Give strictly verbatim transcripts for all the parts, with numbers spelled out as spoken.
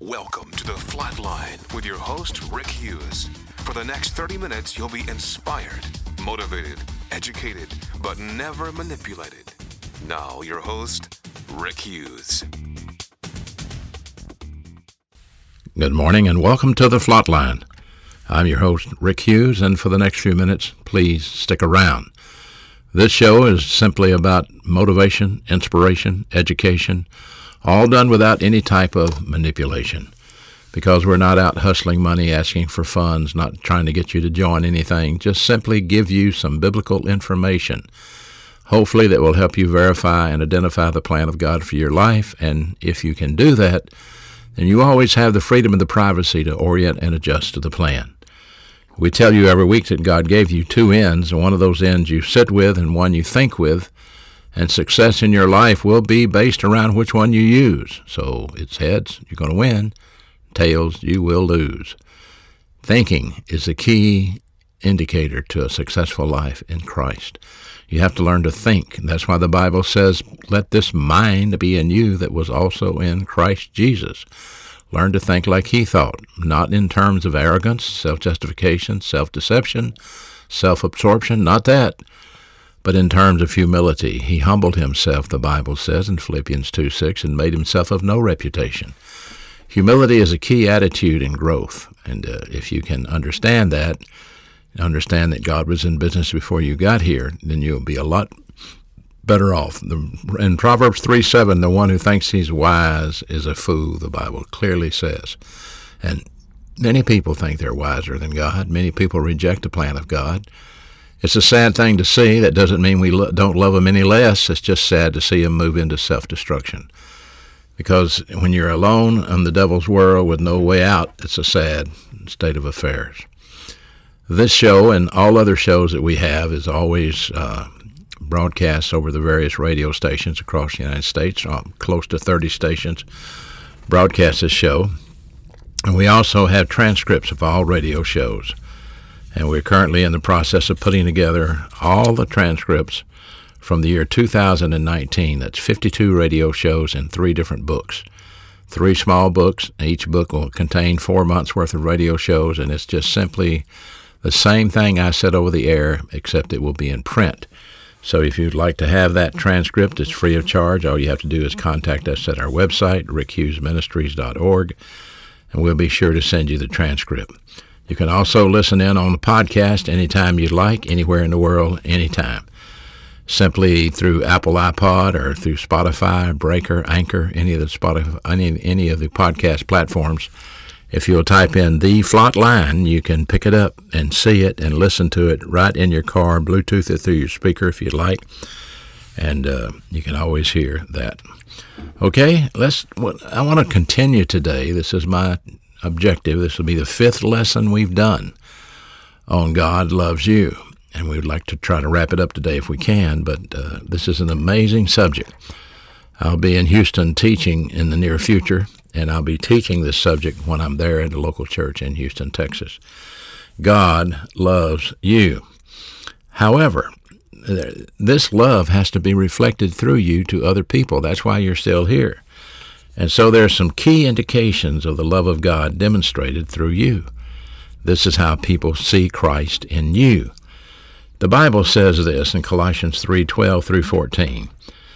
Welcome to The Flatline with your host, Rick Hughes. For the next thirty minutes, you'll be inspired, motivated, educated, but never manipulated. Now, your host, Rick Hughes. Good morning and welcome to The Flatline. I'm your host, Rick Hughes, and for the next few minutes, please stick around. This show is simply about motivation, inspiration, education, all done without any type of manipulation, because we're not out hustling money, asking for funds, not trying to get you to join anything, just simply give you some biblical information, hopefully that will help you verify and identify the plan of God for your life. And if you can do that, then you always have the freedom and the privacy to orient and adjust to the plan. We tell you every week that God gave you two ends, and one of those ends you sit with and one you think with, and success in your life will be based around which one you use. So it's heads, you're going to win. Tails, you will lose. Thinking is a key indicator to a successful life in Christ. You have to learn to think. That's why the Bible says, let this mind be in you that was also in Christ Jesus. Learn to think like he thought, not in terms of arrogance, self-justification, self-deception, self-absorption, not that, but in terms of humility. He humbled himself, the Bible says in Philippians two six, and made himself of no reputation. Humility is a key attitude in growth, and uh, if you can understand that, understand that God was in business before you got here, then you'll be a lot better off. The, in Proverbs three seven, the one who thinks he's wise is a fool, the Bible clearly says. And many people think they're wiser than God. Many people reject the plan of God. It's a sad thing to see. That doesn't mean we lo- don't love him any less. It's just sad to see him move into self-destruction. Because when you're alone in the devil's world with no way out, it's a sad state of affairs. This show and all other shows that we have is always uh, broadcast over the various radio stations across the United States. Uh, close to thirty stations broadcast this show. And we also have transcripts of all radio shows. And we're currently in the process of putting together all the transcripts from the year two thousand nineteen. That's fifty-two radio shows and three different books. Three small books. Each book will contain four months' worth of radio shows, and it's just simply the same thing I said over the air, except it will be in print. So if you'd like to have that transcript, it's free of charge. All you have to do is contact us at our website, rick hughes ministries dot org, and we'll be sure to send you the transcript. You can also listen in on the podcast anytime you'd like, anywhere in the world, anytime. Simply through Apple iPod or through Spotify, Breaker, Anchor, any of the Spotify, any, any of the podcast platforms. If you'll type in The Flatline, you can pick it up and see it and listen to it right in your car, Bluetooth it through your speaker if you'd like, and uh, you can always hear that. Okay, let's. I want to continue today. This is my objective. This will be the fifth lesson we've done on God Loves You, and we'd like to try to wrap it up today if we can, but uh, this is an amazing subject. I'll be in Houston teaching in the near future, and I'll be teaching this subject when I'm there at a local church in Houston, Texas. God loves you. However, this love has to be reflected through you to other people. That's why you're still here. And so there are some key indications of the love of God demonstrated through you. This is how people see Christ in you. The Bible says this in Colossians three twelve through fourteen.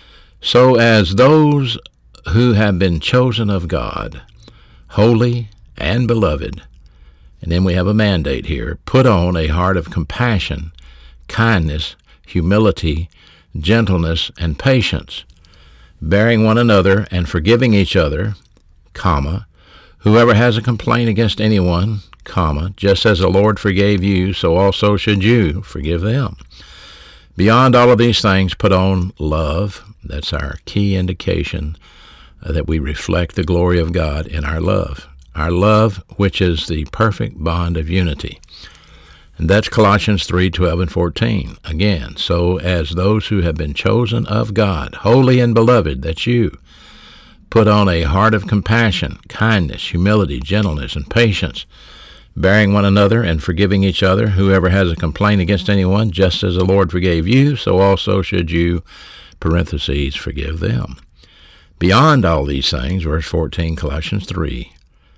So as those who have been chosen of God, holy and beloved, and then we have a mandate here, put on a heart of compassion, kindness, humility, gentleness, and patience, bearing one another and forgiving each other, comma, whoever has a complaint against anyone, comma, just as the Lord forgave you, so also should you forgive them. Beyond all of these things, put on love. That's our key indication uh, that we reflect the glory of God in our love. Our love, which is the perfect bond of unity. And that's Colossians three twelve and fourteen. Again, so as those who have been chosen of God, holy and beloved, that's you, put on a heart of compassion, kindness, humility, gentleness, and patience, bearing one another and forgiving each other. Whoever has a complaint against anyone, just as the Lord forgave you, so also should you, parentheses, forgive them. Beyond all these things, verse fourteen, Colossians three,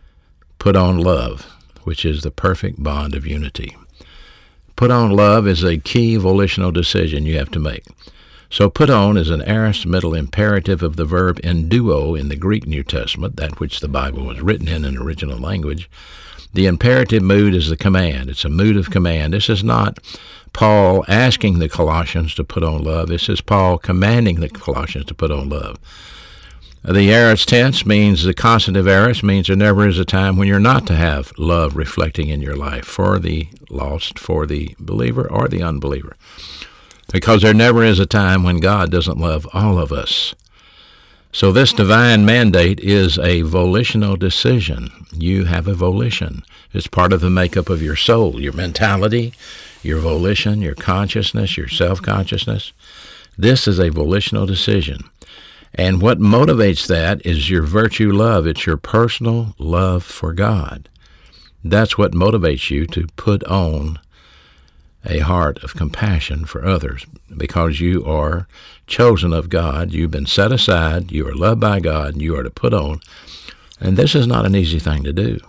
Put on love, which is the perfect bond of unity. Put on love is a key volitional decision you have to make. So put on is an aorist middle imperative of the verb enduo in the Greek New Testament, that which the Bible was written in an original language. The imperative mood is the command. It's a mood of command. This is not Paul asking the Colossians to put on love. This is Paul commanding the Colossians to put on love. The aorist tense means, the constantive aorist means there never is a time when you're not to have love reflecting in your life for the lost, for the believer, or the unbeliever. Because there never is a time when God doesn't love all of us. So this divine mandate is a volitional decision. You have a volition. It's part of the makeup of your soul, your mentality, your volition, your consciousness, your self-consciousness. This is a volitional decision. And what motivates that is your virtue love. It's your personal love for God. That's what motivates you to put on a heart of compassion for others, because you are chosen of God. You've been set aside. You are loved by God. You are to put on. And this is not an easy thing to do.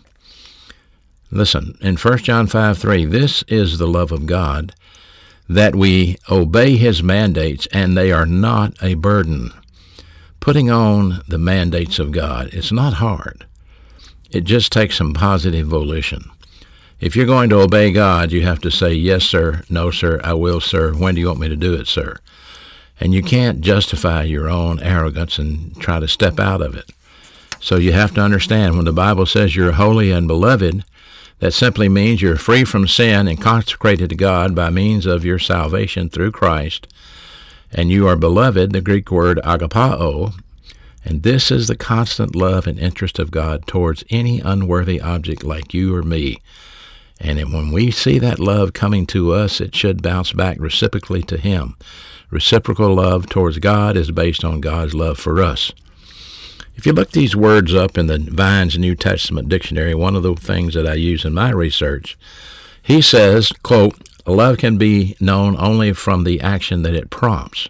Listen, in First John five three, this is the love of God, that we obey his mandates, and they are not a burden. Putting on the mandates of God, it's not hard. It just takes some positive volition. If you're going to obey God, you have to say, yes, sir, no, sir, I will, sir. When do you want me to do it, sir? And you can't justify your own arrogance and try to step out of it. So you have to understand, when the Bible says you're holy and beloved, that simply means you're free from sin and consecrated to God by means of your salvation through Christ. And you are beloved, the Greek word agapao, and this is the constant love and interest of God towards any unworthy object like you or me. And when we see that love coming to us, it should bounce back reciprocally to him. Reciprocal love towards God is based on God's love for us. If you look these words up in the Vine's New Testament dictionary, one of the things that I use in my research, he says, quote, love can be known only from the action that it prompts.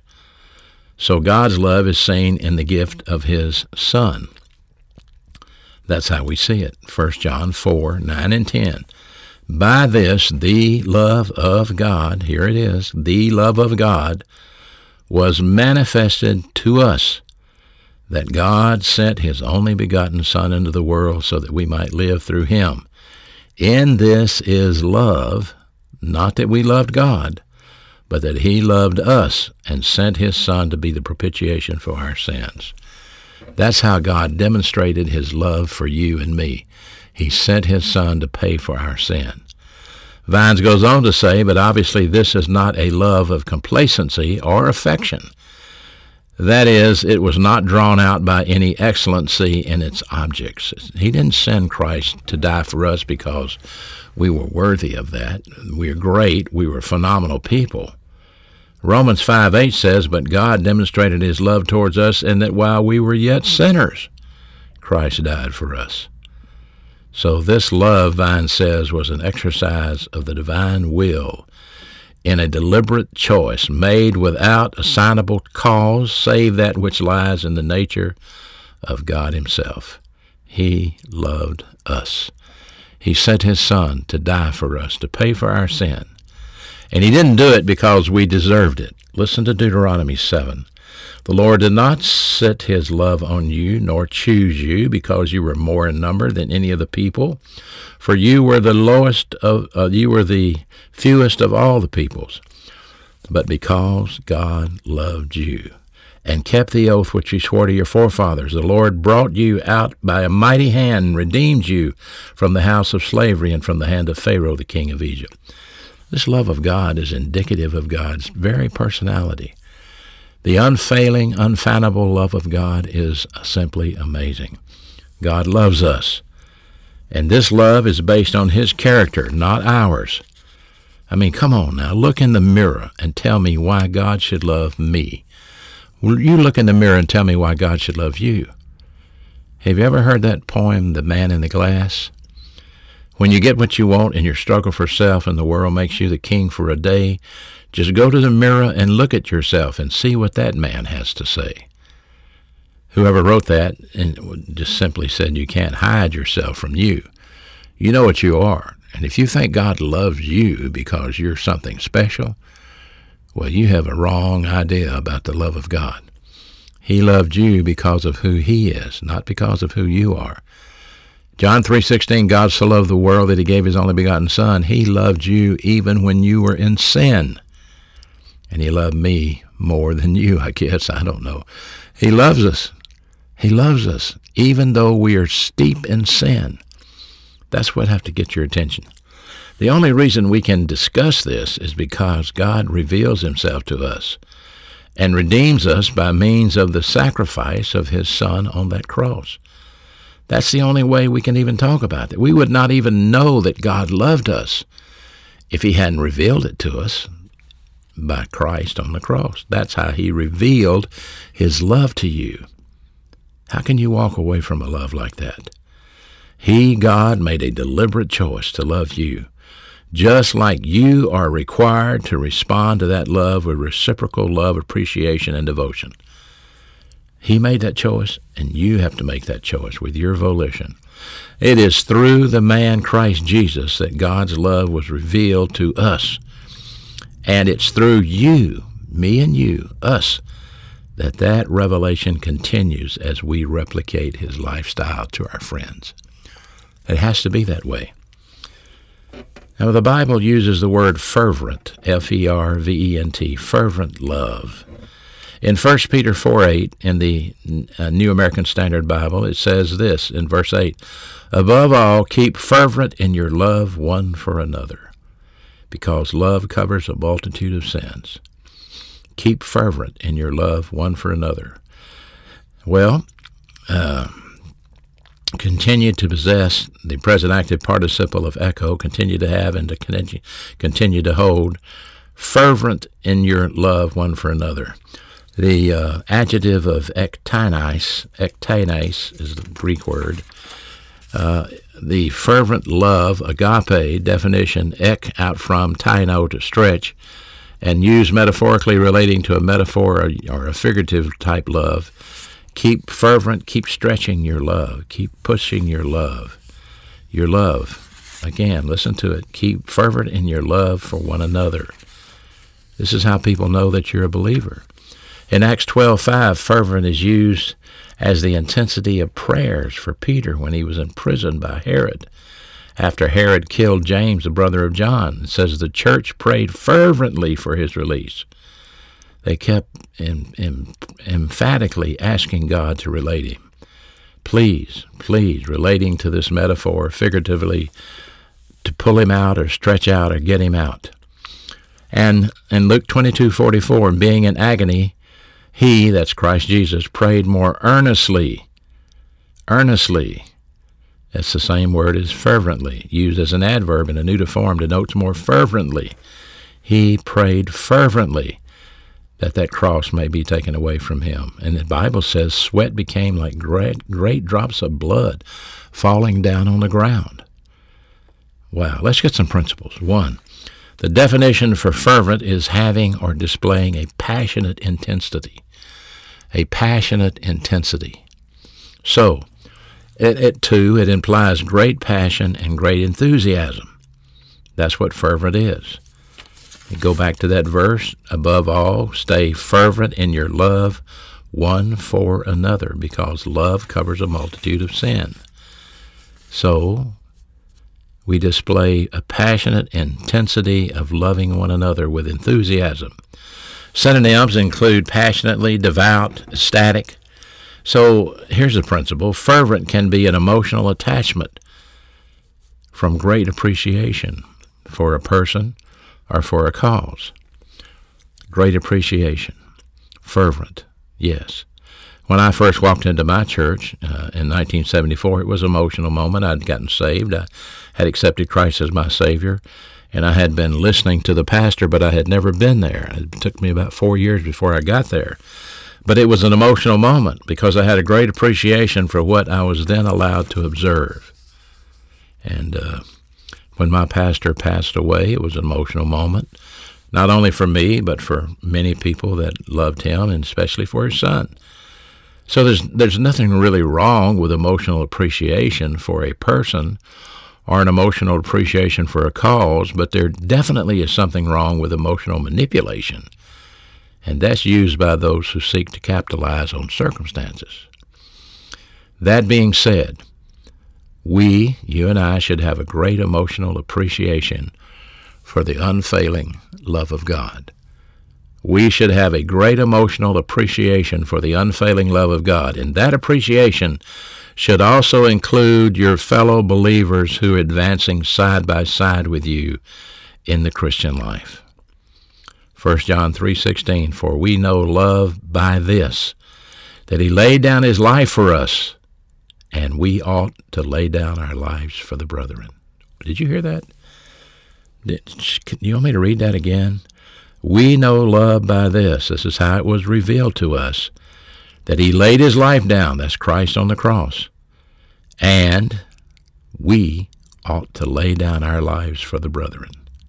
So God's love is seen in the gift of his Son. That's how we see it. First John four, nine and ten. By this, the love of God, here it is, the love of God was manifested to us, that God sent his only begotten Son into the world so that we might live through him. In this is love, not that we loved God, but that he loved us and sent his Son to be the propitiation for our sins. That's how God demonstrated his love for you and me. He sent his Son to pay for our sin. Vines goes on to say, but obviously this is not a love of complacency or affection. That is, it was not drawn out by any excellency in its objects. He didn't send Christ to die for us because we were worthy of that. We were great. We were phenomenal people. Romans five eight says, but God demonstrated his love towards us in that while we were yet sinners, Christ died for us. So this love, Vine says, was an exercise of the divine will in a deliberate choice made without assignable cause, save that which lies in the nature of God himself. He loved us. He sent his Son to die for us, to pay for our sin. And he didn't do it because we deserved it. Listen to Deuteronomy seven. The Lord did not set his love on you, nor choose you, because you were more in number than any of the people. For you were the lowest of, uh, you were the fewest of all the peoples. But because God loved you, and kept the oath which he swore to your forefathers, the Lord brought you out by a mighty hand, and redeemed you from the house of slavery, and from the hand of Pharaoh, the king of Egypt. This love of God is indicative of God's very personality. The unfailing, unfallible love of God is simply amazing. God loves us, and this love is based on his character, not ours. I mean, come on now, look in the mirror and tell me why God should love me. Will you look in the mirror and tell me why God should love you? Have you ever heard that poem, The Man in the Glass? When you get what you want in your struggle for self and the world makes you the king for a day, just go to the mirror and look at yourself and see what that man has to say. Whoever wrote that and just simply said you can't hide yourself from you. You know what you are. And if you think God loves you because you're something special, well, you have a wrong idea about the love of God. He loved you because of who he is, not because of who you are. John three sixteen, God so loved the world that he gave his only begotten Son. He loved you even when you were in sin. And he loved me more than you, I guess. I don't know. He loves us. He loves us, even though we are steep in sin. That's what have to get your attention. The only reason we can discuss this is because God reveals himself to us and redeems us by means of the sacrifice of his Son on that cross. That's the only way we can even talk about it. We would not even know that God loved us if he hadn't revealed it to us by Christ on the cross. That's how he revealed his love to you. How can you walk away from a love like that? He, God, made a deliberate choice to love you, just like you are required to respond to that love with reciprocal love, appreciation, and devotion. He made that choice, and you have to make that choice with your volition. It is through the man Christ Jesus that God's love was revealed to us. And it's through you, me and you, us, that that revelation continues as we replicate his lifestyle to our friends. It has to be that way. Now, the Bible uses the word fervent, F E R V E N T, fervent love. In First Peter four eight, in the uh, New American Standard Bible, it says this in verse eight, "Above all, keep fervent in your love one for another, because love covers a multitude of sins." Keep fervent in your love one for another. Well, uh, continue to possess the present active participle of echo, continue to have and to continue, continue to hold, fervent in your love one for another. The uh, adjective of ektainais, ektainais is the Greek word. Uh, the fervent love, agape, definition, ek out from, taino to stretch, and used metaphorically relating to a metaphor or, or a figurative type love. Keep fervent, keep stretching your love, keep pushing your love. Your love, again, listen to it, keep fervent in your love for one another. This is how people know that you're a believer. In Acts twelve five, fervent is used as the intensity of prayers for Peter when he was imprisoned by Herod. After Herod killed James, the brother of John, it says the church prayed fervently for his release. They kept em, em, emphatically asking God to relate him. Please, please, relating to this metaphor figuratively, to pull him out or stretch out or get him out. And in Luke twenty-two forty-four, being in agony, he, that's Christ Jesus, prayed more earnestly. Earnestly. That's the same word as fervently, used as an adverb in a neuter form, denotes more fervently. He prayed fervently that that cross may be taken away from him. And the Bible says sweat became like great, great drops of blood falling down on the ground. Wow, let's get some principles. One, the definition for fervent is having or displaying a passionate intensity. A passionate intensity. So, it, it too, it implies great passion and great enthusiasm. That's what fervent is. You go back to that verse, above all, stay fervent in your love one for another, because love covers a multitude of sin. So, we display a passionate intensity of loving one another with enthusiasm. Synonyms include passionately, devout, ecstatic. So here's the principle. Fervent can be an emotional attachment from great appreciation for a person or for a cause. Great appreciation. Fervent, yes. When I first walked into my church uh, in nineteen seventy-four, it was an emotional moment. I'd gotten saved. I had accepted Christ as my Savior, and I had been listening to the pastor, but I had never been there. It took me about four years before I got there. But it was an emotional moment because I had a great appreciation for what I was then allowed to observe. And uh, when my pastor passed away, it was an emotional moment, not only for me, but for many people that loved him, and especially for his son. So there's there's nothing really wrong with emotional appreciation for a person or an emotional appreciation for a cause, but there definitely is something wrong with emotional manipulation, and that's used by those who seek to capitalize on circumstances. That being said, we, you and I, should have a great emotional appreciation for the unfailing love of God. We should have a great emotional appreciation for the unfailing love of God, and that appreciation should also include your fellow believers who are advancing side by side with you in the Christian life. First John three sixteen, for we know love by this, that he laid down his life for us, and we ought to lay down our lives for the brethren. Did you hear that? Did, you want me to read that again? We know love by this. This is how it was revealed to us, that he laid his life down, that's Christ on the cross, and we ought to lay down our lives for the brethren.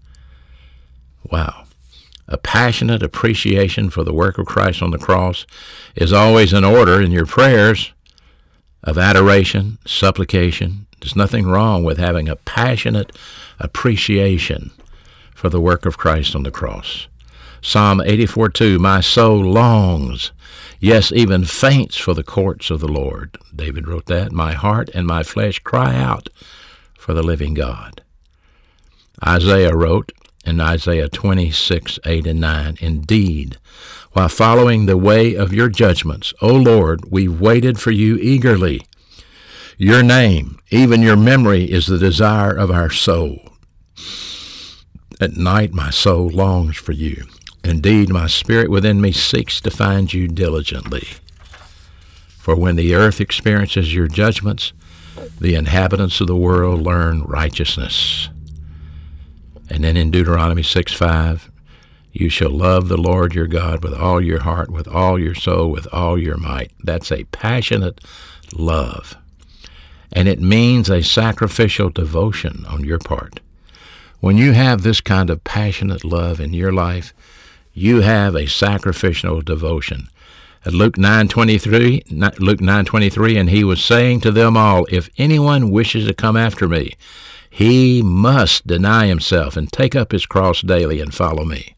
Wow. A passionate appreciation for the work of Christ on the cross is always in order in your prayers of adoration, supplication. There's nothing wrong with having a passionate appreciation for the work of Christ on the cross. Psalm eighty-four two, my soul longs, yes, even faints for the courts of the Lord. David wrote that. My heart and my flesh cry out for the living God. Isaiah wrote in Isaiah twenty-six, eight and nine, indeed, while following the way of your judgments, O Lord, we've waited for you eagerly. Your name, even your memory, is the desire of our soul. At night my soul longs for you. Indeed, my spirit within me seeks to find you diligently. For when the earth experiences your judgments, the inhabitants of the world learn righteousness. And then in Deuteronomy six five, you shall love the Lord your God with all your heart, with all your soul, with all your might. That's a passionate love. And it means a sacrificial devotion on your part. When you have this kind of passionate love in your life, you have a sacrificial devotion. At Luke nine twenty-three, Luke nine twenty-three, and he was saying to them all, if anyone wishes to come after me, he must deny himself and take up his cross daily and follow me.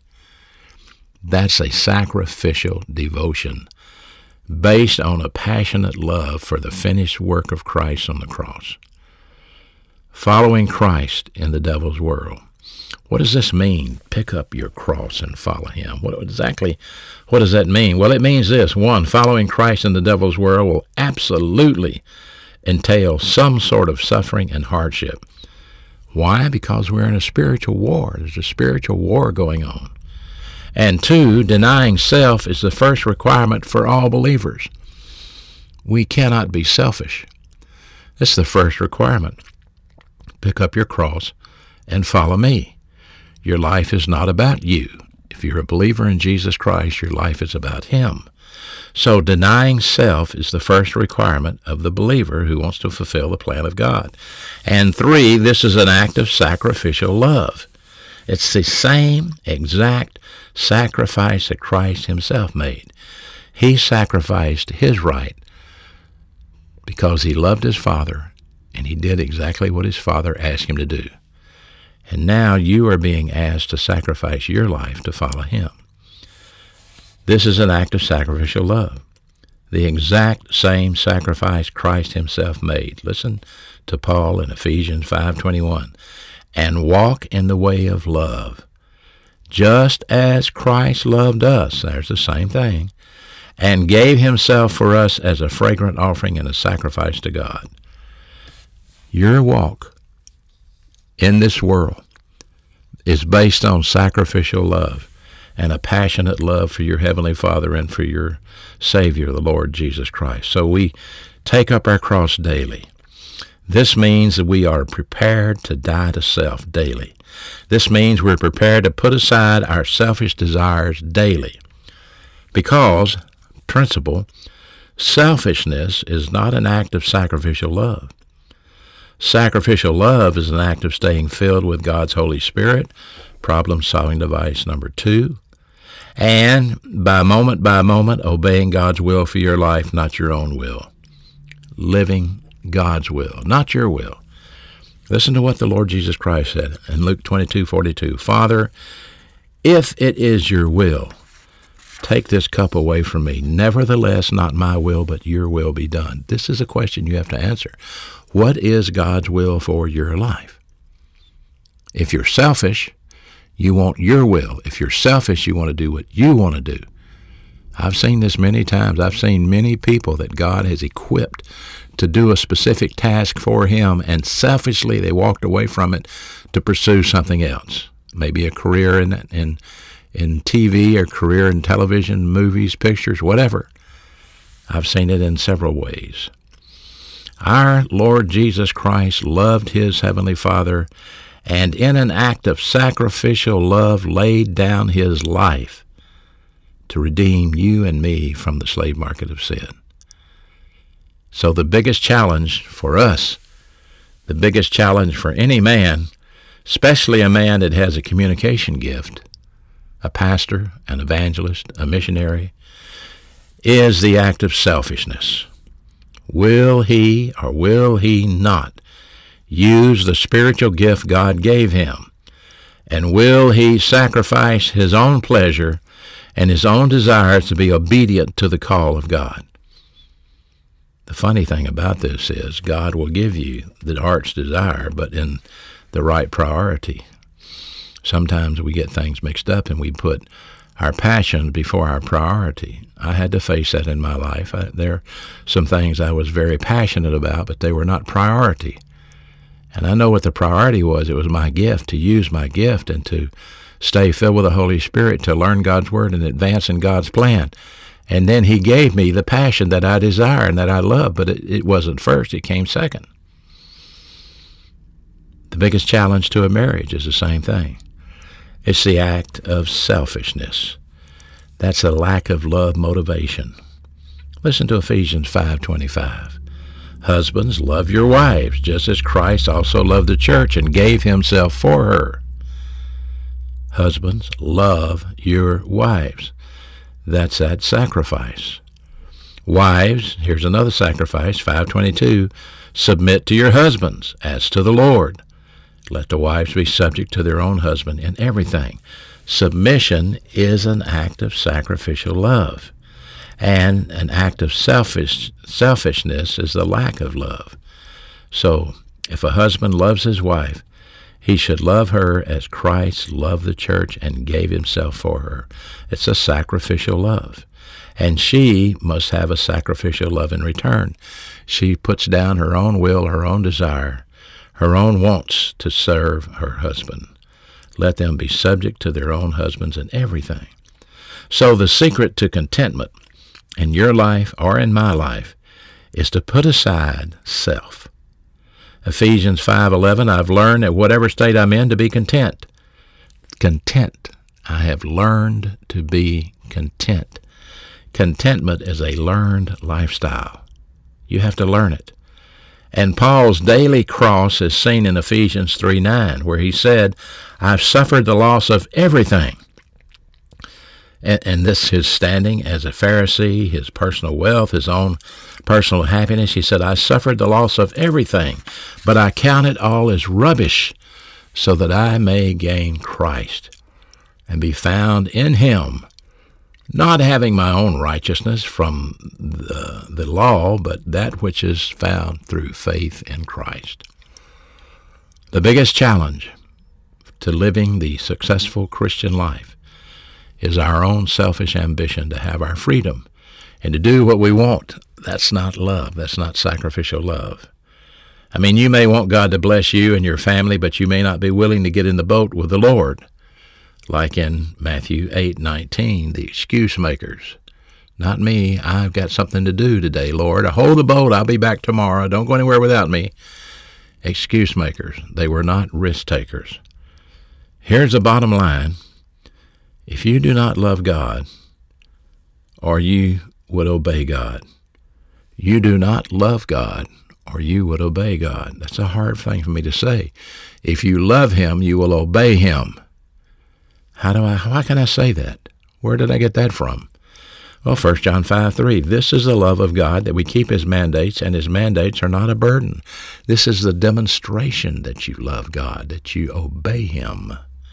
That's a sacrificial devotion based on a passionate love for the finished work of Christ on the cross. Following Christ in the devil's world. What does this mean? Pick up your cross and follow him. What exactly, what does that mean? Well, it means this. One, following Christ in the devil's world will absolutely entail some sort of suffering and hardship. Why? Because we're in a spiritual war. There's a spiritual war going on. And two, denying self is the first requirement for all believers. We cannot be selfish. This is the first requirement. Pick up your cross and follow me. Your life is not about you. If you're a believer in Jesus Christ, your life is about him. So denying self is the first requirement of the believer who wants to fulfill the plan of God. And three, this is an act of sacrificial love. It's the same exact sacrifice that Christ himself made. He sacrificed his right because he loved his Father, and he did exactly what his Father asked him to do. And now you are being asked to sacrifice your life to follow him. This is an act of sacrificial love. The exact same sacrifice Christ himself made. Listen to Paul in Ephesians five twenty-one. And walk in the way of love, just as Christ loved us. There's the same thing. And gave himself for us as a fragrant offering and a sacrifice to God. Your walk in this world is based on sacrificial love and a passionate love for your Heavenly Father and for your Savior, the Lord Jesus Christ. So we take up our cross daily. This means that we are prepared to die to self daily. This means we're prepared to put aside our selfish desires daily. Because, principle, selfishness is not an act of sacrificial love. Sacrificial love is an act of staying filled with God's Holy Spirit, problem-solving device number two, and by moment by moment obeying God's will for your life, not your own will. Living God's will, not your will. Listen to what the Lord Jesus Christ said in Luke twenty-two forty-two. Father, if it is your will, take this cup away from me. Nevertheless, not my will, but your will be done. This is a question you have to answer. What is God's will for your life? If you're selfish, you want your will. If you're selfish, you want to do what you want to do. I've seen this many times. I've seen many people that God has equipped to do a specific task for him, and selfishly they walked away from it to pursue something else. Maybe a career in in in T V, or career in television, movies, pictures, whatever. I've seen it in several ways. Our Lord Jesus Christ loved his Heavenly Father, and in an act of sacrificial love laid down his life to redeem you and me from the slave market of sin. So the biggest challenge for us, the biggest challenge for any man, especially a man that has a communication gift, a pastor, an evangelist, a missionary, is the act of selfishness. Will he or will he not use the spiritual gift God gave him? And will he sacrifice his own pleasure and his own desires to be obedient to the call of God? The funny thing about this is God will give you the heart's desire, but in the right priority. Sometimes we get things mixed up and we put our passion before our priority. I had to face that in my life. I, there are some things I was very passionate about, but they were not priority. And I know what the priority was. It was my gift, to use my gift and to stay filled with the Holy Spirit, to learn God's Word and advance in God's plan. And then he gave me the passion that I desire and that I love, but it, it wasn't first. It came second. The biggest challenge to a marriage is the same thing. It's the act of selfishness. That's a lack of love motivation. Listen to Ephesians five twenty-five. Husbands, love your wives, just as Christ also loved the church and gave himself for her. Husbands, love your wives. That's that sacrifice. Wives, here's another sacrifice, five twenty-two. Submit to your husbands as to the Lord. Let the wives be subject to their own husband in everything. Submission is an act of sacrificial love, and an act of selfish selfishness is the lack of love. So, if a husband loves his wife, he should love her as Christ loved the church and gave himself for her. It's a sacrificial love. And she must have a sacrificial love in return. She puts down her own will, her own desire, her own wants to serve her husband. Let them be subject to their own husbands in everything. So the secret to contentment in your life or in my life is to put aside self. Ephesians five eleven, I've learned at whatever state I'm in to be content. Content. I have learned to be content. Contentment is a learned lifestyle. You have to learn it. And Paul's daily cross is seen in Ephesians three nine, where he said, I've suffered the loss of everything. And, and this, his standing as a Pharisee, his personal wealth, his own personal happiness. He said, I suffered the loss of everything, but I count it all as rubbish so that I may gain Christ and be found in him, not having my own righteousness from the, the law, but that which is found through faith in Christ. The biggest challenge to living the successful Christian life is our own selfish ambition to have our freedom and to do what we want. That's not love. That's not sacrificial love. I mean, you may want God to bless you and your family, but you may not be willing to get in the boat with the Lord. Like in Matthew eight nineteen, the excuse makers. Not me. I've got something to do today, Lord. Hold the boat. I'll be back tomorrow. Don't go anywhere without me. Excuse makers. They were not risk takers. Here's the bottom line. If you do not love God, or you would obey God, you do not love God, or you would obey God. That's a hard thing for me to say. If you love him, you will obey him. How do I, how can I say that? Where did I get that from? Well, First John five three, this is the love of God, that we keep his mandates, and his mandates are not a burden. This is the demonstration that you love God, that you obey him.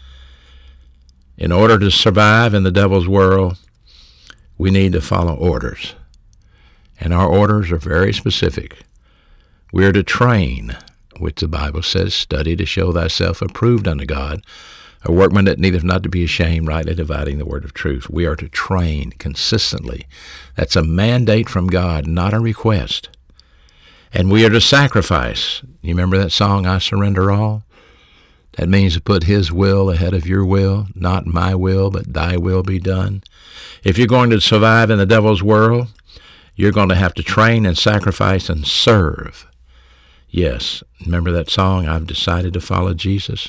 In order to survive in the devil's world, we need to follow orders. And our orders are very specific. We are to train, which the Bible says, study to show thyself approved unto God, a workman that needeth not to be ashamed, rightly dividing the word of truth. We are to train consistently. That's a mandate from God, not a request. And we are to sacrifice. You remember that song, I Surrender All? That means to put his will ahead of your will, not my will, but thy will be done. If you're going to survive in the devil's world, you're going to have to train and sacrifice and serve. Yes, remember that song, I've decided to follow Jesus?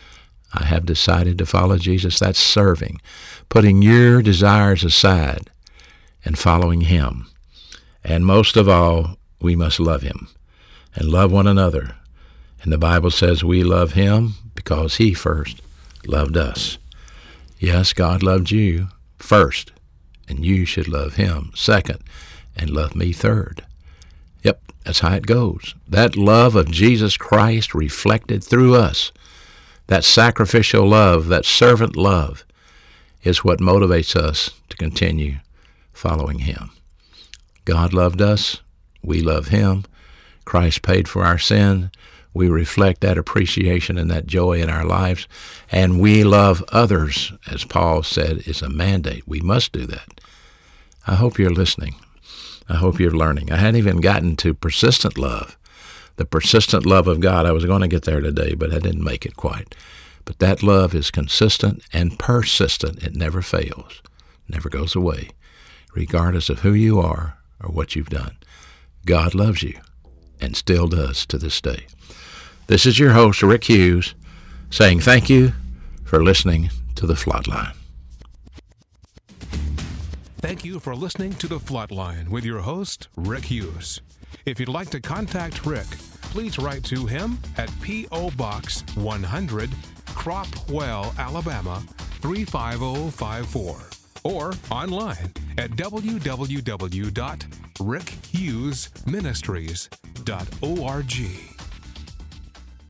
I have decided to follow Jesus. That's serving, putting your desires aside and following him. And most of all, we must love him and love one another. And the Bible says we love him because he first loved us. Yes, God loved you first, and you should love him second, and love me third. Yep, that's how it goes. That love of Jesus Christ reflected through us, that sacrificial love, that servant love, is what motivates us to continue following him. God loved us. We love him. Christ paid for our sin. We reflect that appreciation and that joy in our lives. And we love others, as Paul said, is a mandate. We must do that. I hope you're listening. I hope you're learning. I hadn't even gotten to persistent love. The persistent love of God. I was going to get there today, but I didn't make it quite. But that love is consistent and persistent. It never fails, never goes away, regardless of who you are or what you've done. God loves you and still does to this day. This is your host, Rick Hughes, saying thank you for listening to The Flatline. Thank you for listening to The Flatline with your host, Rick Hughes. If you'd like to contact Rick, please write to him at P O. Box one hundred, Cropwell, Alabama three five zero five four, or online at w w w dot rick hughes ministries dot org.